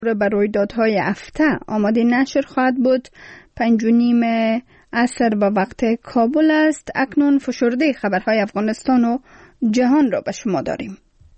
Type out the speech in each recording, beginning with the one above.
بر رویدادهای هفته آماده نشر خواهد بود. 5:30 عصر به وقت کابل است. اکنون فشرده خبرهای افغانستان و جهان را به شما داریم.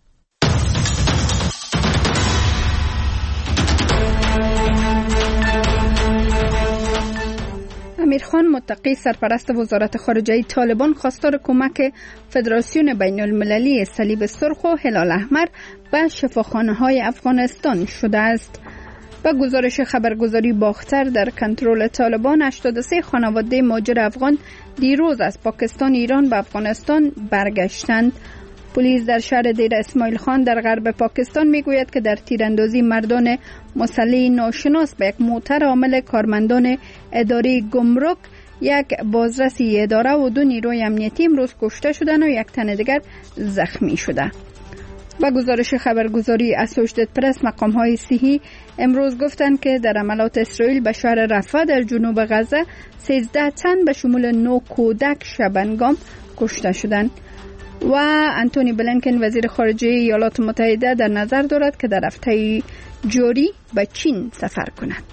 امیرخان متقی سرپرست وزارت خارجه طالبان خواستار کمک فدراسیون بین المللی صلیب سرخ و هلال احمر به شفاخانه‌های افغانستان شده است. با گزارش خبرگزاری باختر در کنترل طالبان 83 خانواده مهاجر افغان دیروز از پاکستان ایران به افغانستان برگشتند. پلیس در شهر دیر اسماعیل خان در غرب پاکستان میگوید که در تیراندازی مردان مسلح ناشناس به یک موتر حامل کارمندان اداره گمرک، یک بازرسی اداره و 2 نیروی امنیتی امروز کشته شدند و یک تن دیگر زخمی شده. با گزارش خبرگزاری اسوشیتد پرس مقام‌های صحی امروز گفتند که در حملات اسرائیل به شهر رفح در جنوب غزه 13 تن به شمول 9 کودک شبنگام کشته شدند. و انتونی بلینکن وزیر خارجه ایالات متحده در نظر دارد که در هفته جاری به چین سفر کند.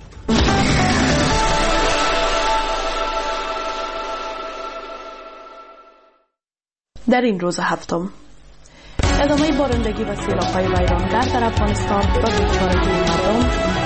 در این روز هفتم ادامه بارندگی و سیلاب‌های ویرانگر در افغانستان و بیچارگی مردم،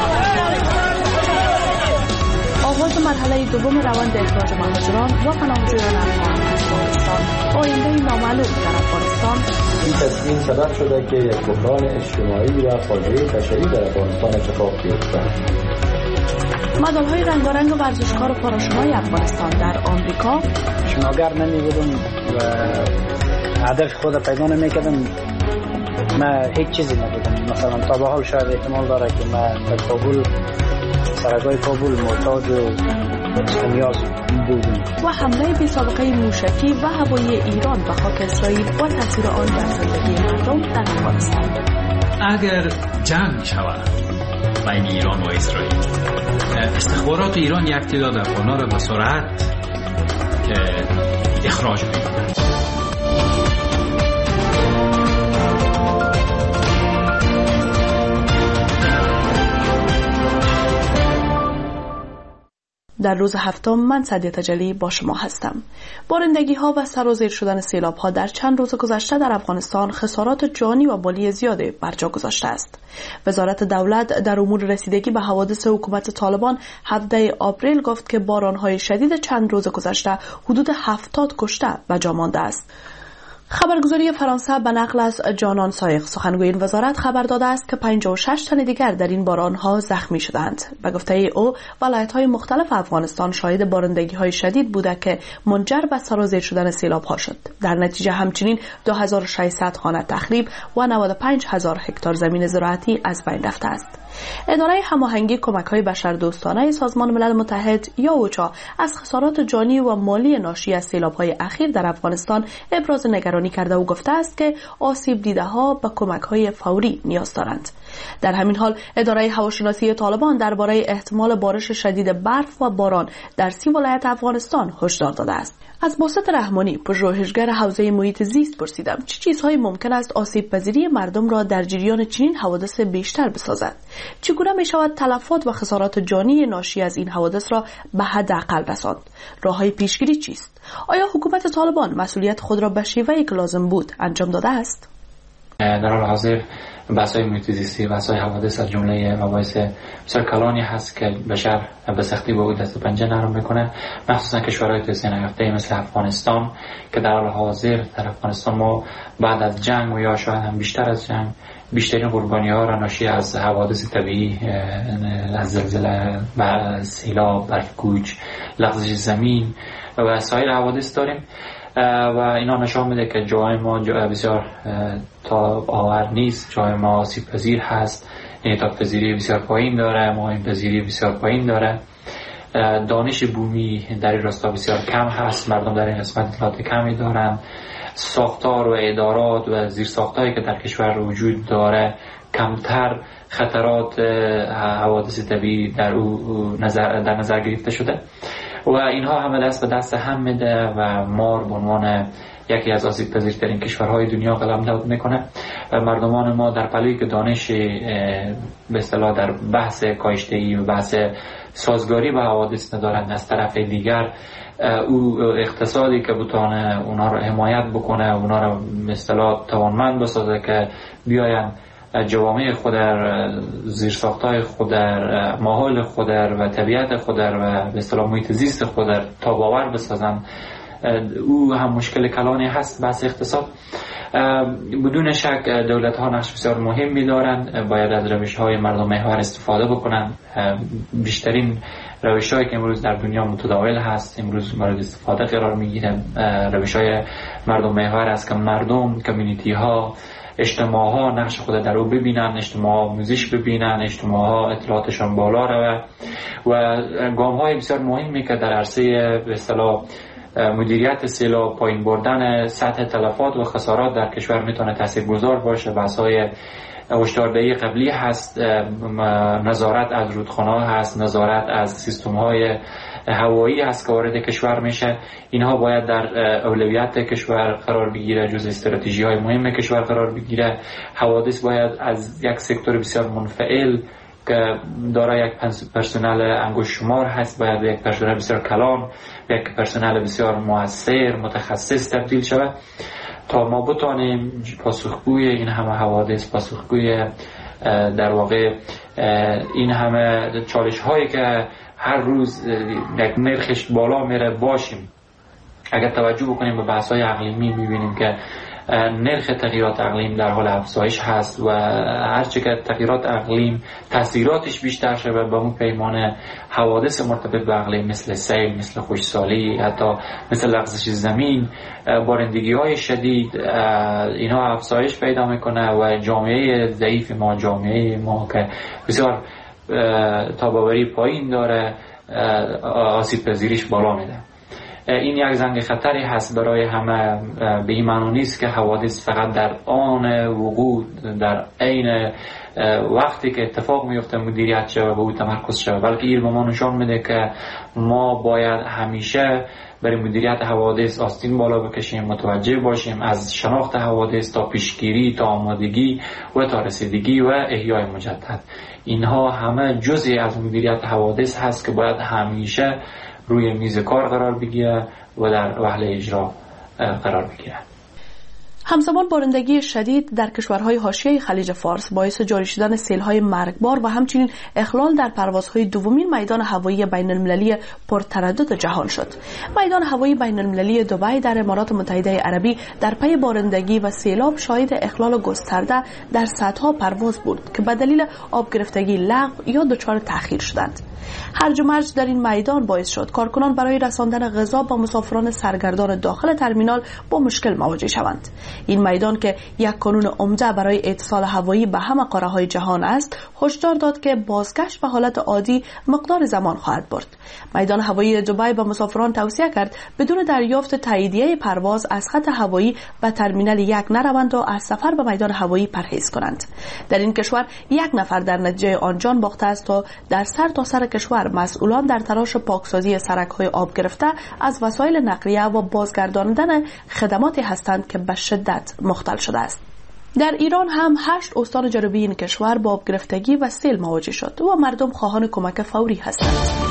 آغاز مرحله دوم روند اخراج مهاجران و پناهجویان افغان از پاکستان، آینده نامعلوم در افغانستان. این تصمیم سبب شده که یک بحران اجتماعی و فاجعه بشری در افغانستان اتفاق بیفتد. مدال‌های رنگارنگ ورزشکار پاراشوت‌های افغانستان در آمریکا. شناگر نمی‌بودم و هدف خود پیدا نمی‌کردم. من هیچ چیزی ندیدم. مثلا تا به حال شاید احتمال داره که من در کابل، سرگاه کابل معتاد و نیاز بودم. و حمله بی سابقه موشکی و هوایی ایران به خاک اسرائیل و تاثیر آن بر زندگی مردم در افغانستان. اگر جنگ شود بین ایران و اسرائیل، استخبارات ایران یک تعداد افغان‌ها را به سرعت اخراج می‌کنند. در روز هفتم من سعدیه تجلی با شما هستم. بارندگی ها و سر و زیر شدن سیلاب ها در چند روز گذشته در افغانستان خسارات جانی و مالی زیادی بر جا گذاشته است. وزارت دولت در امور رسیدگی به حوادث حکومت طالبان 17 آپریل گفت که باران های شدید چند روز گذشته حدود 70 کشته و جا مانده است. خبرگزاری فرانسه به نقل از جانان سایق سخنگوی این وزارت خبر داده است که 56 تن دیگر در این باران‌ها زخمی شدند. به گفته او ولایت‌های مختلف افغانستان شاهد بارندگی‌های شدید بوده که منجر به سرازیر شدن سیلاب‌ها شد. در نتیجه همچنین 2600 خانه تخریب و 95000 هکتار زمین زراعتی از بین رفته است. اداره هماهنگی کمک‌های بشردوستانه سازمان ملل متحد یا اوچا از خسارات جانی و مالی ناشی از سیلاب‌های اخیر در افغانستان ابراز نگرانی کرده و گفته است که آسیب دیده‌ها به کمک‌های فوری نیاز دارند. در همین حال اداره هواشناسی طالبان درباره احتمال بارش شدید برف و باران در 30 ولایت افغانستان هشدار داده است. از باسط رحمانی، پژوهشگر حوزه محیط زیست پرسیدم چه چیزهایی ممکن است آسیب پذیری مردم را در جریان چنین حوادث بیشتر بسازد؟ چگونه می شود تلفات و خسارات جانی ناشی از این حوادث را به حداقل رساند؟ راههای پیشگیری چیست؟ آیا حکومت طالبان مسئولیت خود را به شیوهی که لازم بود انجام داده است؟ در حال حاضر بحث‌های محیط زیستی و بحث‌های حوادث از جمله مباحث بسیار کلانی هست که بشر به سختی با او دست و پنجه نرم میکنه، مخصوصا کشورهای توسعه نیافته مثل افغانستان که در حال حاضر در افغانستان ما بعد از جنگ و یا شاید هم بیشتر از جنگ بیشترین قربانی‌ها را ناشی از حوادث طبیعی، از زلزله، سیلاب، برف‌کوچ، لغزش زمین و سایر حوادث داریم و اینا نشان میده که جای ما بسیار تاب آور نیست، جای ما آسیب پذیر هست، انعطاف پذیری بسیار پایین داره، مهاجم پذیری بسیار پایین داره، دانش بومی در این راستا بسیار کم هست، مردم در این قسمت اطلاعات کمی دارن، ساختار و ادارات و زیر ساختایی که در کشور وجود داره کمتر خطرات حوادث طبیعی در نظر گرفته شده و اینها همه دست به دست هم میده و ما به عنوان یکی از آسیب پذیرترین کشورهای دنیا قلمداد میکنه مردمان ما در پلی که دانش به اصطلاح در بحث کاشته‌ای و بحث سازگاری با حوادث ندارند، از طرف دیگر او اقتصادی که بتونه اونا رو حمایت بکنه، اونا رو به اصطلاح توانمند بسازه که بیاین جوامع خود در زیرساخت‌های خود در ماحول خود و طبیعت خود و به اصطلاح محیط زیست خود در تاب‌آور بسازن، او هم مشکل کلانی هست. بحث اقتصاد بدون شک دولت ها نقش بسیار مهمی دارند، باید از روش های مردم محور استفاده بکنن. بیشترین روش هایی که امروز در دنیا متداول هست امروز مورد استفاده قرار میگیره روش های مردم محور است که مردم، کمیونیتی ها، اجتماع ها نقش خود در او ببینن، اجتماع ها آموزش ببینن، اجتماع ها اطلاعاتشان بالا روه و گام های بسیار مهمی که در عرصه به اصطلاح مدیریت سیلاب، پایین بردن سطح تلفات و خسارات در کشور میتونه تاثیرگذار باشه. بحث‌های هشداردهی قبلی هست، نظارت از رودخانه‌ها هست، نظارت از سیستم‌های هوایی هست که وارد کشور میشه. اینها باید در اولویت کشور قرار بگیره، جزء استراتژی‌های مهم کشور قرار بگیره. حوادث باید از یک سکتور بسیار منفعل که دارای یک پرسنل انگشت شمار هست باید یک پرسنل بسیار کلان، یک پرسنل بسیار مؤثر متخصص تبدیل شود تا ما بتانیم پاسخگوی این همه حوادث، پاسخگوی در واقع این همه چالش هایی که هر روز یک نرخش بالا میره باشیم. اگر توجه بکنیم به بحث های اقلیمی میبینیم که نرخ تغییرات اقلیم در حال افزایش هست و هرچه که تغییرات اقلیم تاثیراتش بیشتر شده به اون پیمانه حوادث مرتبط به اقلیم مثل سیل، مثل خشکسالی، حتی مثل لغزش زمین، بارندگی های شدید، اینها افزایش پیدا میکنه و جامعه ضعیف ما، جامعه ما که بسیار تاباوری پایین داره، آسیب پذیریش بالا میده. این یک زنگ خطری هست برای همه. به این معنی نیست که حوادث فقط در آن وقوع در عین وقتی که اتفاق میفته مدیریت شود و به او تمرکز شود، بلکه این به ما نشان میده که ما باید همیشه برای مدیریت حوادث آستین بالا بکشیم، متوجه باشیم از شناخت حوادث تا پیشگیری تا آمادگی و تا رسیدگی و احیای مجدد. اینها همه جزئی از مدیریت حوادث هست که باید همیشه روی میز کار قرار بگیره و در وهله اجرا قرار بگیره. همزمان بارندگی شدید در کشورهای حاشیه خلیج فارس باعث جاری شدن سیل‌های مرگبار و همچنین اخلال در پروازهای دومین میدان هوایی بین‌المللی پرتردد جهان شد. میدان هوایی بین‌المللی دبی در امارات متحده عربی در پی بارندگی و سیلاب شاهد اخلال گسترده در صدها پرواز بود که به دلیل آب گرفتگی لغو یا دچار تأخیر شدند. هرج و مرج در این میدان باعث شد کارکنان برای رساندن غذا به مسافران سرگردان داخل ترمینال با مشکل مواجه شوند. این میدان که یک کانون عمده برای اتصال هوایی به همه قاره‌های جهان است، هشدار داد که بازگشت به حالت عادی مقدار زمان خواهد برد. میدان هوایی دبی به مسافران توصیه کرد بدون دریافت تاییدیه پرواز از خط هوایی به ترمینال یک نروند و از سفر به میدان هوایی پرهیز کنند. در این کشور یک نفر در نتیجه آن جان باخته است و در سر تا سر کشور مسئولان در تلاش پاکسازی سرک‌های آب گرفته از وسایل نقلیه و بازگرداندن خدماتی هستند که به شدت مختل شده است. در ایران هم 8 استان جنوبی این کشور با آب گرفتگی و سیل مواجه شد و مردم خواهان کمک فوری هستند.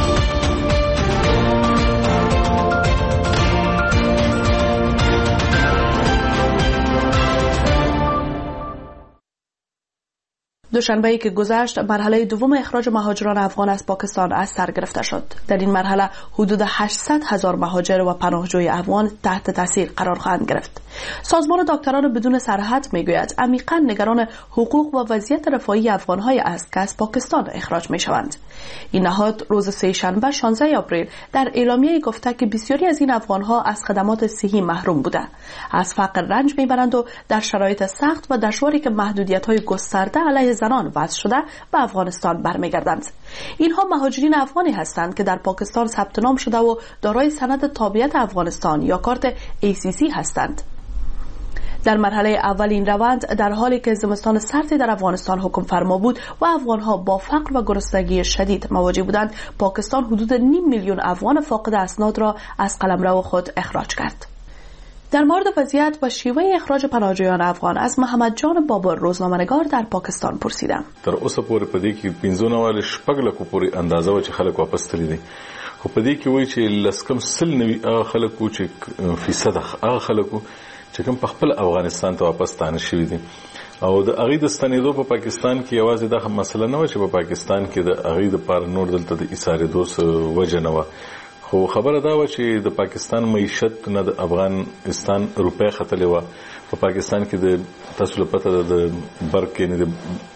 دوشنبه‌ای که گذشت مرحله دوم اخراج مهاجران افغان از پاکستان از سر گرفته شد. در این مرحله حدود 800,000 مهاجر و پناهجوی افغان تحت تاثیر قرار خواهند گرفت. سازمان دکتران بدون سرحد میگوید عمیقاً نگران حقوق و وضعیت رفاهی افغان‌های است که از پاکستان اخراج میشوند. این نهاد روز سه‌شنبه 16 آپریل در اعلامیه گفته که بسیاری از این افغان‌ها از خدمات صحی محروم بوده، از فقر رنج میبرند و در شرایط سخت و دشواری که محدودیت‌های گسترده علیه زنان وضع شده به افغانستان برمیگردند. اینها مهاجرین افغانی هستند که در پاکستان ثبت نام شده و دارای سند تابعیت افغانستان یا کارت ACC هستند. در مرحله اول این روند در حالی که زمستان سردی در افغانستان حکم فرما بود و افغانها با فقر و گرسنگی شدید مواجه بودند، پاکستان حدود 500,000 افغان فاقد اسناد را از قلمرو خود اخراج کرد. در مورد وضعیت و شیوه اخراج پناهجویان افغان از محمد جان بابر روزنامه‌نگار در پاکستان پرسیدم. تر اوسه پورې پدې کې 15 لکو پورې اندازه و چې خلک واپس تللي دي. خو پدې کې وایي چې لسکم سل نوي هغه خلکو چې فیصد هغه خلکو چې کوم په خپل افغانستان ته واپس تانه شوي دي. او د اغې د ستنېدو په پاکستان کې یوازې دا مسله نه و چې په پاکستان کې د اغې د پار نور دلته د ایثارېدو وجه نه و، خو خبره دا و چې د پاکستان معیشت نه د افغانستان روپۍ ختلې و. په پاکستان کې د تاسو له پته د برق یعنې د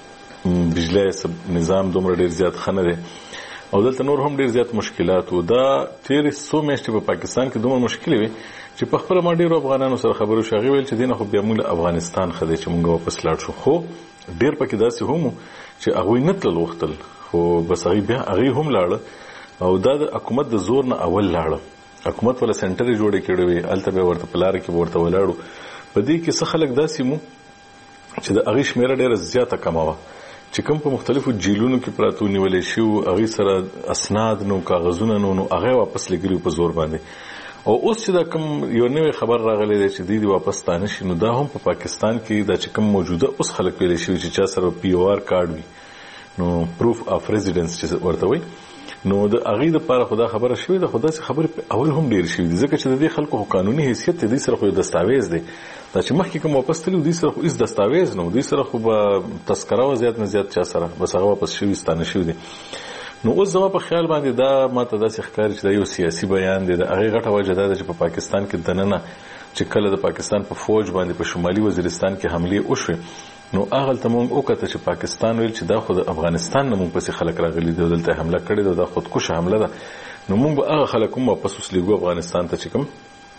بجلی نظام دومره ډېر زیات ښه نه دی او دلته نور هم ډېر زیات مشکلات و. دا تېرې څو میاشتې په پاکستان کې دومره مشکلې وي چې په خپله ما ډېرو افغانانو سره خبرو شو. هغې ویل چې دې نه خو بیا موږ له افغانستان ښه دی چې موږ واپس لاړ شو. خو ډېر پکې داسې هم چې هغوی نه تلل غوښتل، خو بس هغې هم لاړه او دا د حکومت د زور نه اول لاړه. حکومت ولا سنټر جوړې کړې وي، هلته به ورته په لاره کې ورته ولاړو. په دې کې څه خلک داسې مو چې د هغې شمېره ډېره زیاته کمه وه چې کوم په مختلفو جیلونو کې پراته ونیولې شوي، هغې سره اسناد نو کاغذونه نو هغه واپس لګري په زور باندې. او اوس چې دا کوم یو نوی خبر راغلی دی چې دوی واپس تانه شي، نو دا هم په پاکستان کې دا چې کوم موجوده اوس خلک ویلی شوي چې چا سره POR کارډ وي، نو پروف اف ریزیډنس چې ورته وایي، نو د هغې دپاره خو دا خبره شوې ده. خو داسې خبرې اول هم ډېرې شوي دي ځکه چې د دې خلکو خو قانوني حیثیت دی، دوی سره خو یو دستاویز دی. دا چې مخکې کوم واپس تللي دوی سره خو هېڅ دستاویز نه و، دوی سره خو به تذکره وه زیات نه زیات چا سره، بس هغه واپس شوي ستانه شوي دي. نو اوس زما په خیال باندې دا ماته داسې ښکاري چې دا یو سیاسي بیان دی. د هغې غټه وجه دا ده چې په پاکستان کې دننه چې کله د پاکستان په فوج باندې په شمالي وزیرستان کې حملې وشوې، نو هغلته مونږ وکته چې پاکستان ویل چې دا خو د افغانستان نه مونږ پسې خلک راغلي دي او دلته حمله کړې ده، دا خودکشه حمله ده. نو مونږ به هغه خلک هم واپس وسلېږو افغانستان ته چې کوم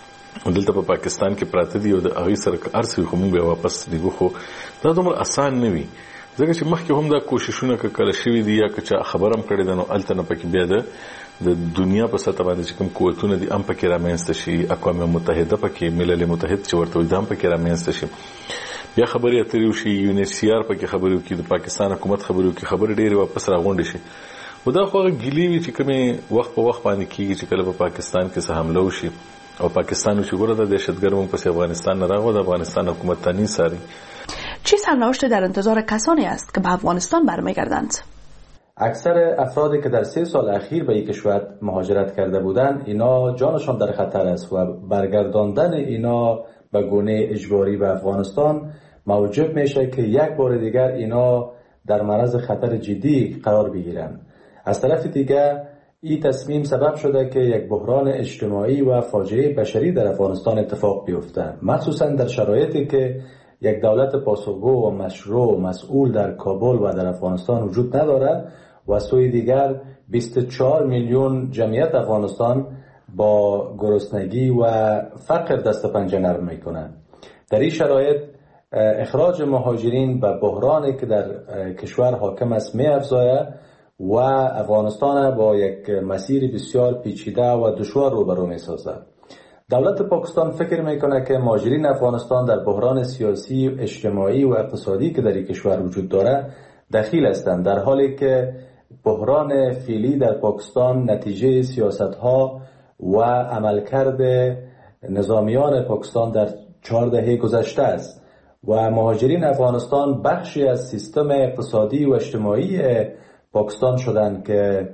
دلته په پاکستان کې پراته دي او د هغې سره که هر څه وي خو مونږ به واپس لیږو. خو دا دومره اسان نه وي ځکه چې مخکې هم دا کوششونه که کله شوي دي یا که چا خبر هم کړې ده، نو هلته نه پکې بیا د دنیا په سطح باندې چې کوم قوتونه دي هم پکې رامنځته شي، اقوام متحده پکې، ملل متحد چې ورته وایي دا هم پکې رامنځته شي، بیا خبرې اترې وشي، UNHCR پکې خبرې وکړي، د پاکستان حکومت خبرې وکړي، خبرې ډېرې واپس راغونډې شي. خو دا خو هغه ګیلې وي چې کومې وخت په وخت باندې کېږي چې کله په پاکستان کې څه حمله وشي او پاکستان چې ګوره دا دهشتګرد مونږ پسې افغانستان نه راغله، د افغانستان حکومت ته نیساري. چه سرنوشت در انتظار کسانی است که به افغانستان برمیگردند؟ اکثر افرادی که در 3 سال اخیر به این کشور مهاجرت کرده بودند، اینا جانشان در خطر است و برگرداندن اینا به گونه اجباری به افغانستان موجب میشه که یک بار دیگر اینا در معرض خطر جدی قرار بگیرند. از طرف دیگر این تصمیم سبب شده که یک بحران اجتماعی و فاجعه بشری در افغانستان اتفاق بیفته، مخصوصا در شرایطی که یک دولت پاسخگو و مشروع و مسئول در کابل و در افغانستان وجود ندارد و از سوی دیگر 24 میلیون جمعیت افغانستان با گرسنگی و فقر دست و پنجه نرم میکنند. در این شرایط اخراج مهاجرین به بحرانی که در کشور حاکم است می‌افزاید و افغانستان با یک مسیر بسیار پیچیده و دشوار روبرو می‌سازد. دولت پاکستان فکر میکنه که مهاجرین افغانستان در بحران سیاسی، اجتماعی و اقتصادی که در این کشور وجود دارد دخیل هستند، در حالی که بحران فعلی در پاکستان نتیجه سیاست‌ها و عملکرد نظامیان پاکستان در 4 دهه گذشته است و مهاجرین افغانستان بخشی از سیستم اقتصادی و اجتماعی پاکستان شدند که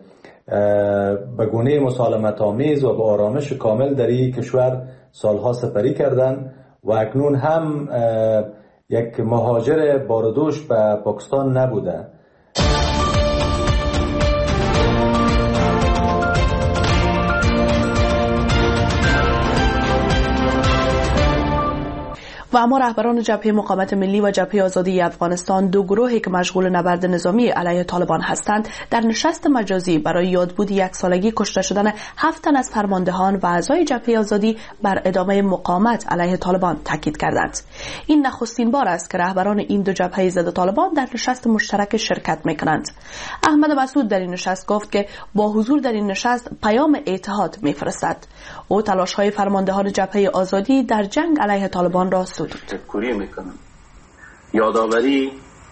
به گونه مسالمت آمیز و به آرامش کامل در این کشور سالها سپری کردند و اکنون هم یک مهاجر باردوش به پاکستان نبوده. و اما رهبران جبهه مقاومت ملی و جبهه آزادی افغانستان، 2 گروهی که مشغول نبرد نظامی علیه طالبان هستند، در نشست مجازی برای یادبود 1 سالگی کشته شدن 7 تن از فرماندهان و اعضای جبهه آزادی بر ادامه مقاومت علیه طالبان تاکید کردند. این نخستین بار است که رهبران این 2 جبهه ضد طالبان در نشست مشترک شرکت می‌کنند. احمد مسعود در این نشست گفت که با حضور در این نشست پیام اتحاد می‌فرستد. او تلاش‌های فرماندهان جبهه آزادی در جنگ علیه طالبان را تشکری میکنم. یادآوری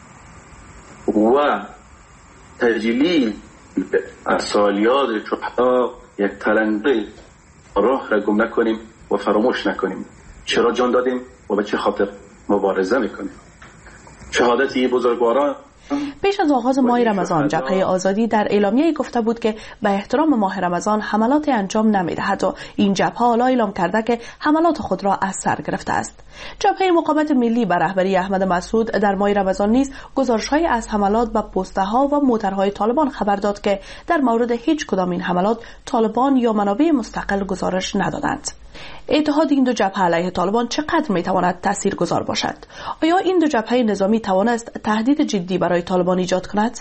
و تجلیل از سالیات چهتا یک تلنگه راه را گم نکنیم و فراموش نکنیم. چرا جان دادیم و به چه خاطر مبارزه میکنیم. شهادت این بزرگواران پیش از آغاز ماه رمضان جبهه آزادی در اعلامیه گفته بود که به احترام ماه رمضان حملات انجام نمی‌دهد و این جبهه حالا اعلام کرده که حملات خود را از سر گرفته است. جبهه مقاومت ملی به رهبری احمد مسعود در ماه رمضان نیز گزارش‌های از حملات به پست‌ها و موترهای طالبان خبر داد که در مورد هیچ کدام این حملات طالبان یا منابع مستقل گزارش ندادند. اتحاد این دو جبهه علیه طالبان چقدر میتواند تاثیرگذار باشد؟ آیا این دو جبهه نظامی توانست تهدید جدی برای طالبان ایجاد کند؟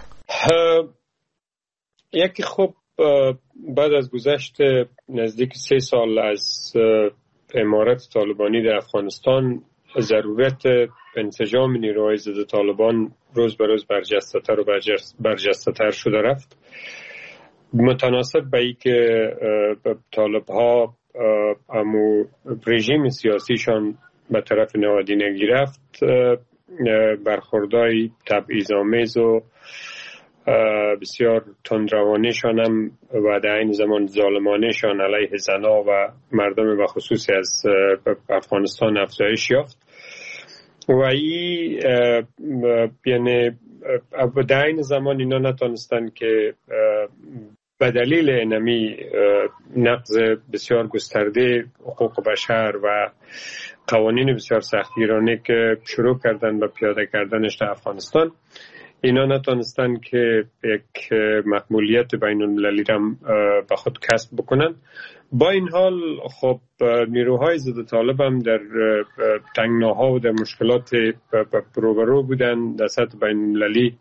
یکی خب بعد از گذشت نزدیک 3 سال از امارت طالبانی در افغانستان ضرورت انسجام نیروهای ضد طالبان روز به روز برجسته‌تر و برجسته‌تر شده رفت. متناسب با اینکه طالب‌ها امو رژیم سیاسیشان به طرف نهادینگی رفت، برخوردهای تبعیض‌آمیز و بسیار تندروانه‌شان هم و در این زمان ظالمانه‌شان علیه زنان و مردم و خصوصی از افغانستان افزایش یافت و این یعنی در این زمان اینا نتونستن که به دلیل انمی نقض بسیار گسترده حقوق بشر و قوانین بسیار سختگیرانه که شروع کردن به پیاده کردنش در افغانستان، اینا نتونستن که یک مقبولیت بین المللی را به خود کسب بکنن. با این حال خب نیروهای ضد طالب هم در تنگناها و در مشکلات روبرو بودن. در سطح بین المللی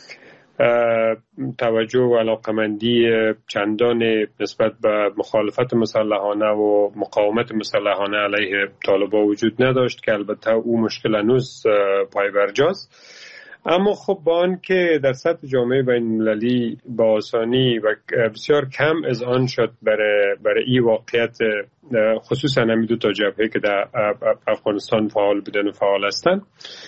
توجه و علاقمندی چندان نسبت به مخالفت مسلحانه و مقاومت مسلحانه علیه طالبان وجود نداشت که البته او مشکل هنوز پای برجاست. اما خب با آن که در سطح جامعه بین المللی با آسانی و بسیار کم اذعان شد برای این واقعیت، خصوصا همین دو تا جبهه که در افغانستان فعال بودن و فعال هستند،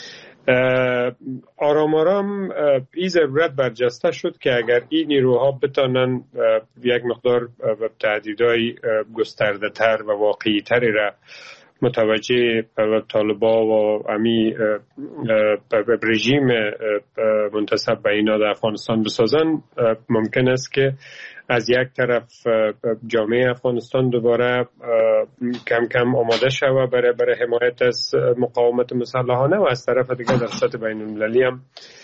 آرام آرام این ضرورت برجسته شد که اگر این نیروها بتانن یک مقدار تهدیدهای گسترده تر و واقعی تری را متوجه طالبان و امی رژیم منتسب به اینا در افغانستان بسازن، ممکن است که از یک طرف جامعه افغانستان دوباره کم کم آماده شود برای حمایت از مقاومت مسلحانه و از طرف دیگه در سطح بین المللی هم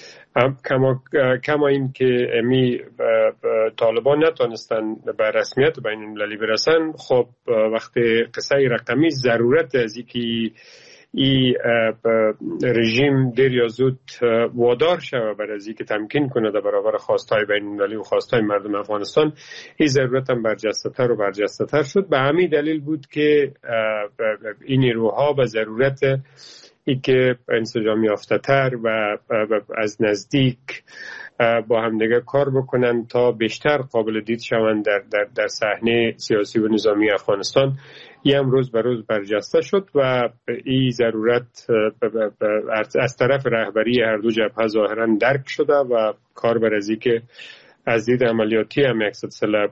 کما این که امی طالبان نتونستن به رسمیت بین المللی برسن، خب وقتی قصه رقمی ضرورت از اینکه این رژیم دیر یا زود وادار شود برای از اینکه تمکین کنه در برابر خواستهای بین المللی و خواستهای مردم افغانستان، این ضرورت هم برجسته‌تر و برجسته‌تر شد. به همین دلیل بود که این نیروها به ضرورت ای که انسجام یافته‌تر و از نزدیک با همدیگه کار بکنن تا بیشتر قابل دید شوند در صحنه سیاسی و نظامی افغانستان. این هم روز به روز برجسته شد و این ضرورت از طرف رهبری هر دو جبهه ظاهرا درک شده و کار بر از که از دید عملیاتی هم یک سلسله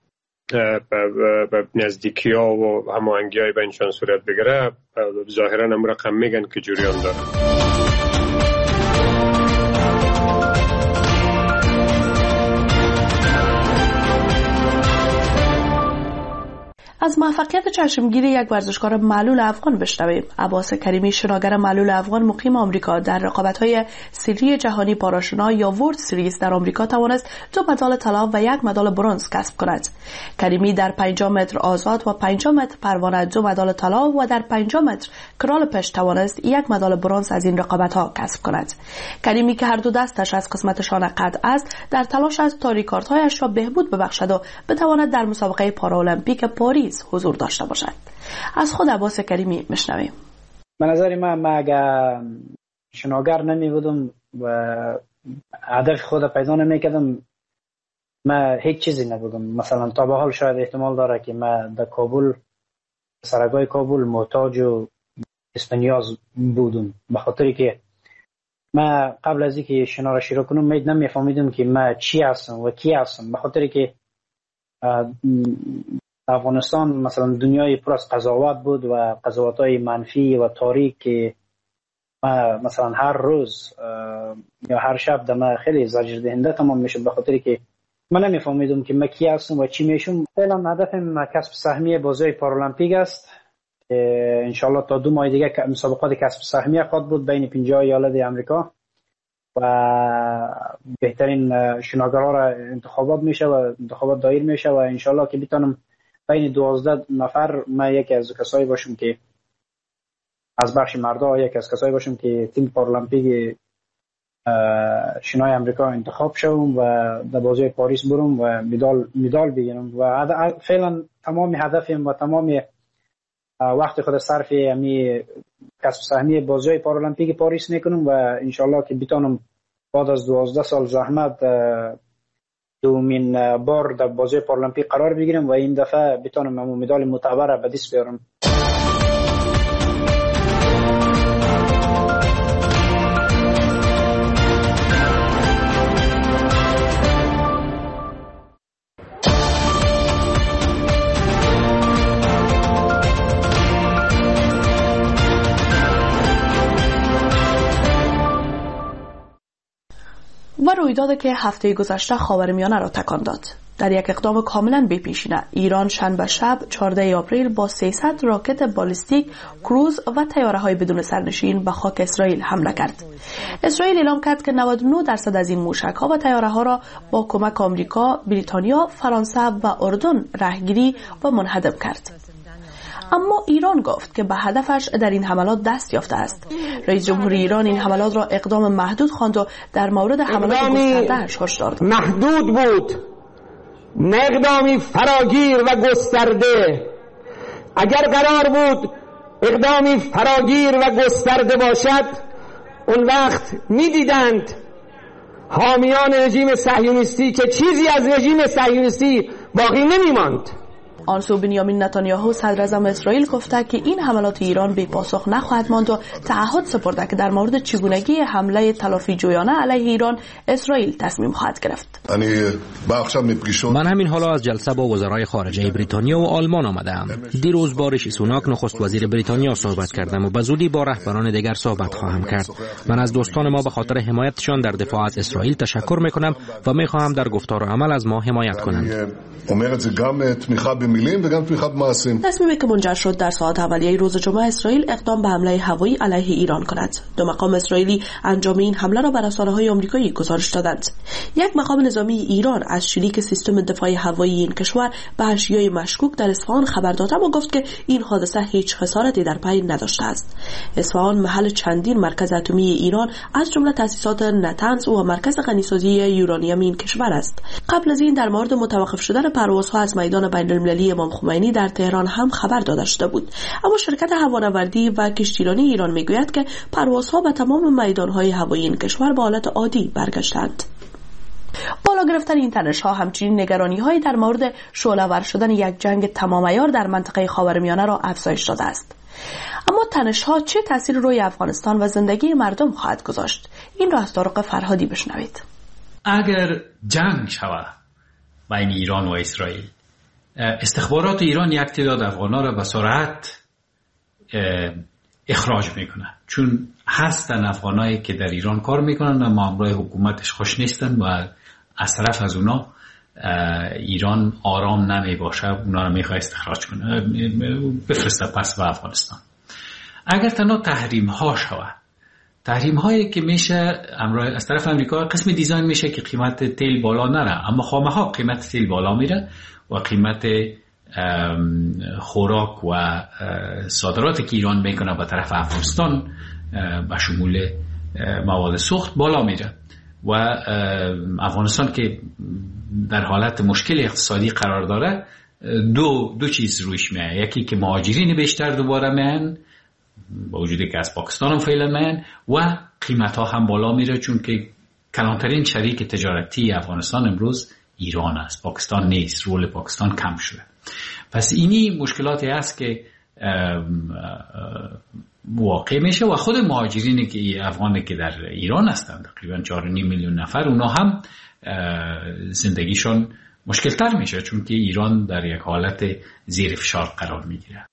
نزدیکی ها و هماهنگی های بینشان صورت بگیره، ظاهرا هم رقم میگن که جریان داره. از موفقیت چشمگیری یک ورزشکار معلول افغان بشنویم. عباس کریمی، شناگر معلول افغان مقیم آمریکا، در رقابت‌های سری جهانی پاراشنا یا ورلد سریز در آمریکا توانست 2 مدال طلا و 1 مدال برنز کسب کند. کریمی در 50 متر آزاد و 50 متر پروانه 2 مدال طلا و در 50 متر کرال پشت توانست 1 مدال برنز از این رقابت‌ها کسب کند. کریمی که هر دو دستش از قسمتشان قطع است، در تلاش است تا ریکاردهایش را بهبود ببخشد و بتواند در مسابقه پارالمپیک پاریس حضور داشته باشد. از خود عباس کریمی میشنویم. به نظر من اگر شناگر نمی بودم و هدف خود پیدا نمی کردم، من هیچ چیزی نبودم. مثلا تا به حال شاید احتمال داره که من در کابل، سرگاه کابل محتاج و استنیاز بودم، به خاطری که من قبل از اینکه شنا را شروع کنم نمیفهمیدم که من چی هستم و کی هستم، به خاطری که افغانستان مثلا دنیای پر از قضاوت بود و قضاوت‌های منفی و تاریک که مثلا هر روز یا هر شب دم خیلی زجر دهنده تمام میشه، به خاطری که من نمیفهمیدم که من کی هستم و چی میشم. فعلا هدفم کسب سهمیه بازی پارالمپیک است. انشالله تا 2 ماه دیگه مسابقات کسب سهمیه خواهد بود بین 50 ایالت آمریکا و بهترین شناگرها را انتخابات میشه و انتخابات دایر میشه و انشالله که بتونم بین 12 نفر من یکی از کسایی باشم که از بخش مردا یکی از کسایی باشم که تیم پارالمپیک شنای آمریکا انتخاب شوم و در بازی پاریس برم و مدال بگیرم. و فعلا تمام هدفم و تمام وقت خود صرف امی کسب سهمیه بازی پارالمپیک پاریس میکنم و انشالله که بتونم بعد از 12 سال زحمت دومین بار در بازی پارالمپیک قرار بگیرم و این دفعه بتونم مدال معتبر به دست بیارم. و رویدادی که هفته گذشته خاورمیانه را تکان داد. در یک اقدام کاملا بی‌پیشینه ایران شنبه شب 14 آپریل با 300 راکت بالستیک، کروز و طیاره‌های بدون سرنشین به خاک اسرائیل حمله کرد. اسرائیل اعلام کرد که 99% از این موشک‌ها و طیاره‌ها را با کمک آمریکا، بریتانیا، فرانسه و اردن راهگیری و منهدم کرد. اما ایران گفت که به هدفش در این حملات دست یافته است. رئیس جمهور ایران این حملات را اقدام محدود خواند و در مورد حملات گسترده‌اش هشدار داد. محدود بود، نه اقدامی فراگیر و گسترده. اگر قرار بود اقدامی فراگیر و گسترده باشد، اون وقت می‌دیدند حامیان رژیم صهیونیستی که چیزی از رژیم صهیونیستی باقی نمی‌ماند. آن سو بنیامین نتانیاهو صدر اعظم اسرائیل گفته که این حملات ایران بی پاسخ نخواهد ماند و تعهد سپرده که در مورد چگونگی حمله تلافی جویانه علیه ایران اسرائیل تصمیم خواهد گرفت. من همین حالا از جلسه با وزرای خارجه بریتانیا و آلمان آمدم. دیروز با ریشی سوناک نخست وزیر بریتانیا صحبت کردم و به زودی با رهبران دیگر صحبت خواهم کرد. من از دوستان ما به خاطر حمایتشان در دفاع از اسرائیل تشکر میکنم و میخواهم در گفتار و عمل از ما حمایت کنند. تصمیمی که منجر شد در ساعات اولیه روز جمعه اسرائیل اقدام به حمله هوایی علیه ایران کند. 2 مقام اسرائیلی انجام این حمله را بر رسانه‌های آمریکایی گزارش دادند. یک مقام نظامی ایران از شلیک سیستم دفاعی هوایی این کشور به اشیای مشکوک در اصفهان خبر داد و گفت که این حادثه هیچ خسارتی در پی نداشته است. اصفهان محل چندین مرکز اتمی ایران از جمله تأسیسات نتنز و مرکز غنیسازی یورانیم این کشور است. قبل از این در مورد متوقف شدن پروازها از میدان بین‌المللی امام خمینی در تهران هم خبر داده شده بود. اما شرکت هوانوردی و کشتیرانی ایران میگوید که پروازها به تمام میدان‌های هوایی این کشور به حالت عادی برگشتند. بالا گرفتن این تنش‌ها همچنین نگرانی‌هایی در مورد شعله‌ور شدن یک جنگ تمام‌عیار در منطقه خاورمیانه را افزایش داده است. اما تنش‌ها چه تأثیری روی افغانستان و زندگی مردم خواهد گذاشت؟ این را از طارق فرهادی بشنوید. اگر جنگ شود بین ایران و اسرائیل، استخبارات ایران یک تعداد افغانا را به سرعت اخراج میکنه، چون هستن افغانایی که در ایران کار میکنن و مامورای حکومتش خوش نیستن و از طرف از اونا ایران آرام نمی باشه، اونا رو میخواد استخراج کنه، بفرسته پس به افغانستان. اگر تنها تحریم ها شود، تحریم هایی که میشه از طرف امریکا قسم دیزاین میشه که قیمت تیل بالا نره، اما خامه ها قیمت تیل بالا میره و قیمت خوراک و صادراتی که ایران میکنه به طرف افغانستان به شمول مواد سوخت بالا میره و افغانستان که در حالت مشکل اقتصادی قرار داره، دو چیز روش میاد. یکی که مهاجرین بیشتر دوباره میان با وجودی که از پاکستان هم فعلا میان و قیمت ها هم بالا میره، چون که کلانترین شریک تجارتی افغانستان امروز ایران است، پاکستان نیست، رول پاکستان کم شده. پس اینی مشکلاتی است که واقع میشه و خود مهاجرینی که افغانی که در ایران هستند تقریبا 4.5 میلیون نفر، اونا هم زندگیشون مشکل تر میشه، چون که ایران در یک حالت زیر فشار قرار میگیره.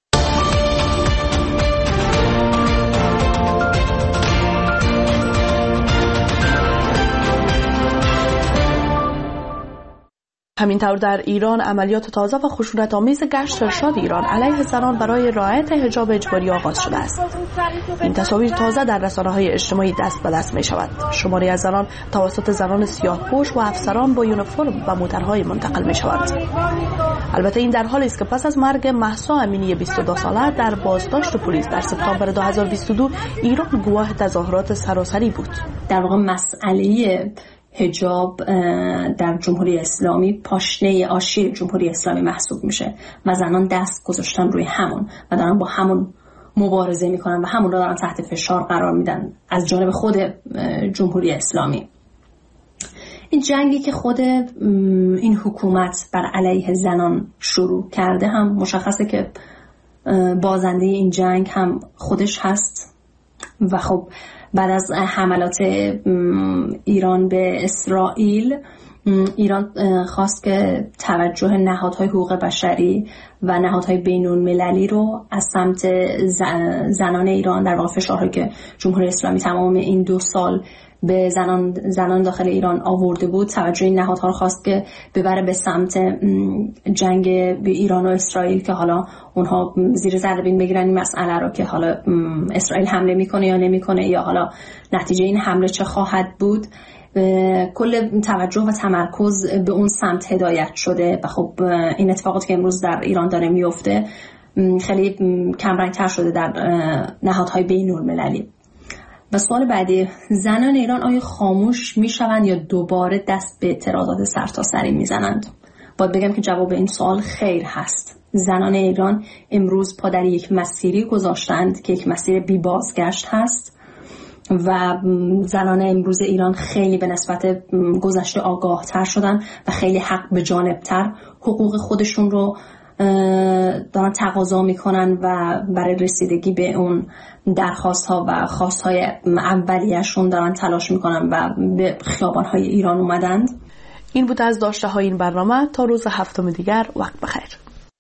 همینطور در ایران عملیات تازه و خشونت‌آمیز گشت ارشاد ایران علیه زنان برای رعایت حجاب اجباری آغاز شده است. این تصاویر تازه در رسانه‌های اجتماعی دست به دست می‌شود. شماری از زنان توسط زنان سیاه‌پوش و افسران با یونیفرم و موترهای منتقل می‌شوند. البته این در حالی است که پس از مرگ مهسا امینی 22 ساله در بازداشت پلیس در سپتامبر 2022 ایران گواه تظاهرات سراسری بود. در واقع مسئله حجاب در جمهوری اسلامی پاشنه آشیل جمهوری اسلامی محسوب میشه و زنان دست گذاشتن روی همون و دارن با همون مبارزه میکنن و همون رو دارن تحت فشار قرار میدن از جانب خود جمهوری اسلامی. این جنگی که خود این حکومت بر علیه زنان شروع کرده هم مشخصه که بازنده این جنگ هم خودش هست و خب بعد از حملات ایران به اسرائیل، ایران خواست که توجه نهادهای حقوق بشری و نهادهای بین‌المللی رو از سمت زنان ایران، در واقع فشارهایی که جمهوری اسلامی تمام این 2 سال به زنان داخل ایران آورده بود، توجه این نهادها رو خواست که ببره به سمت جنگ به ایران و اسرائیل که حالا اونها زیر ذره بین بگیرن این مسئله رو که حالا اسرائیل حمله میکنه یا نمیکنه یا حالا نتیجه این حمله چه خواهد بود. کل توجه و تمرکز به اون سمت هدایت شده و خب این اتفاقاتی که امروز در ایران داره میفته خیلی کمرنگ‌تر شده در نهادهای بین‌المللی. و سوال بعدی، زنان ایران آیا خاموش میشوند یا دوباره دست به اعتراضات سرتاسری میزنند؟ باید بگم که جواب این سوال خیر هست. زنان ایران امروز پا در یک مسیری گذاشتند که یک مسیر بی بازگشت هست و زنان امروز ایران خیلی به نسبت گذشته آگاه تر شدن و خیلی حق به جانب تر حقوق خودشون رو دارن تقاضا میکنن و برای رسیدگی به اون درخواست ها و خواست های اولیه‌شون دارن تلاش میکنن و به خیابان های ایران اومدند. این بود از داشته های این برنامه. تا روز هفتم دیگر، وقت بخیر.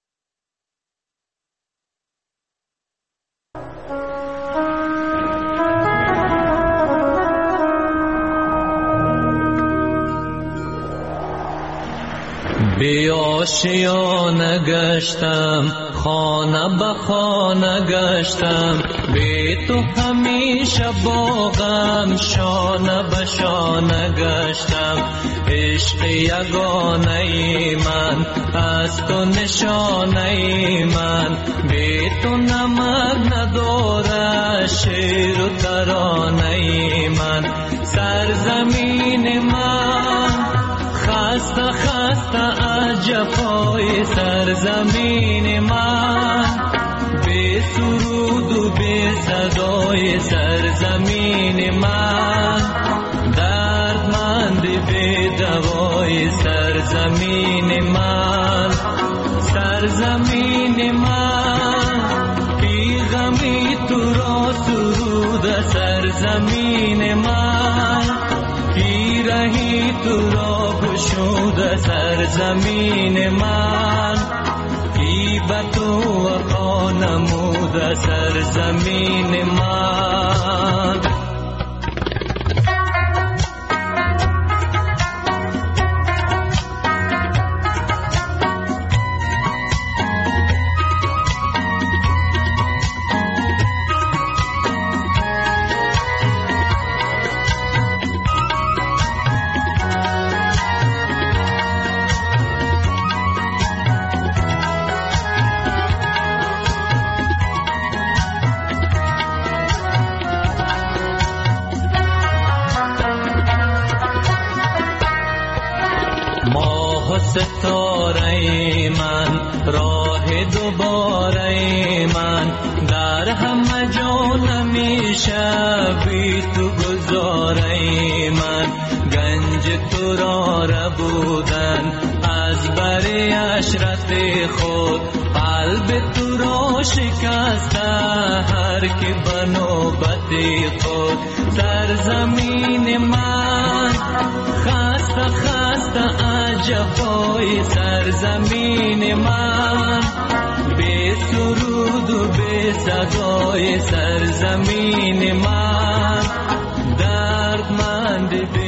بی آشیانه گشتم، خانه به خانه گشتم، بی تو همیشه با غم شانه به شانه گشتم. عشق یگانه من از تو نشانه من، بی تو نمک نداره شعر و ترانه من. سرزمین من خسته خسته جفای سرزمین من، بی سرود و بی صدای سرزمین من، دردمند بی دوای سرزمین من. سرزمین من بی غمی تو را سرود سرزمین من، پیرهی تو را گشود سرزمین من، ای به تو وفا نمود سرزمین من. ستاره من، راه دوباره من، در همه جا نمیشه بی تو گذاره من. گنج تو را ربودن از بری عشرت خود، قلب تو را شکسته هر که به نوبت خود. سرزمین من خسته خسته است عجبای سرزمین من، به سرود و به صدای سرزمین من، دردمند